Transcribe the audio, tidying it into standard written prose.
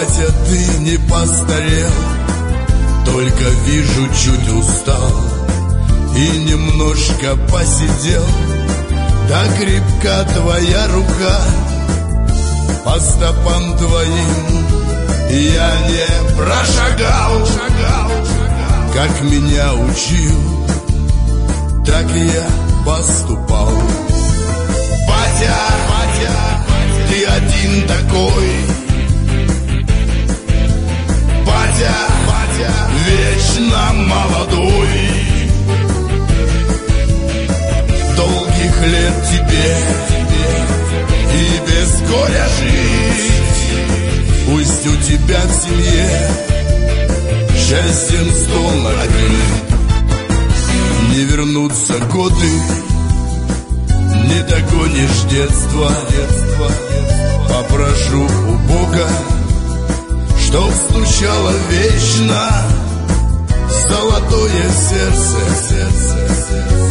Батя, ты не постарел, только вижу, чуть устал и немножко посидел. Так крепка твоя рука, по стопам твоим я не прошагал. Как меня учил, так я поступал. Батя, ты один такой. Батя, вечно молодой. Долгих лет тебе и без горя жить. Пусть у тебя в семье счастьем стол накрыт. Не вернутся годы, не догонишь детство. Попрошу у Бога, чтоб стучало вечно золотое сердце.